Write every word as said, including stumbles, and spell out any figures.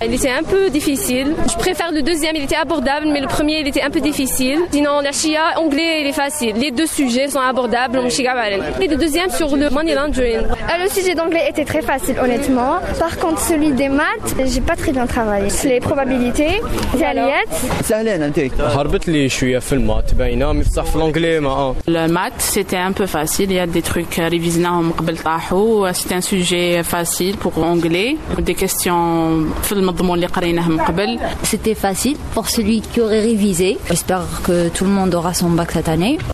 Il était un peu difficile. Je préfère le deuxième, il était abordable, mais le premier, il était un peu difficile. Sinon, la Shia, anglais, il est facile. Les deux sujets sont abordables. Et le deuxième sur le money laundering. Le sujet d'anglais était très facile, honnêtement. Par contre, celui des maths, j'ai pas très bien travaillé. Les probabilités, les alliés. Le maths, c'était un peu facile. Il y a des trucs révisés. C'était un sujet facile pour anglais. Des questions. C'était facile pour celui qui aurait révisé. J'espère que tout le monde aura son bac cette année.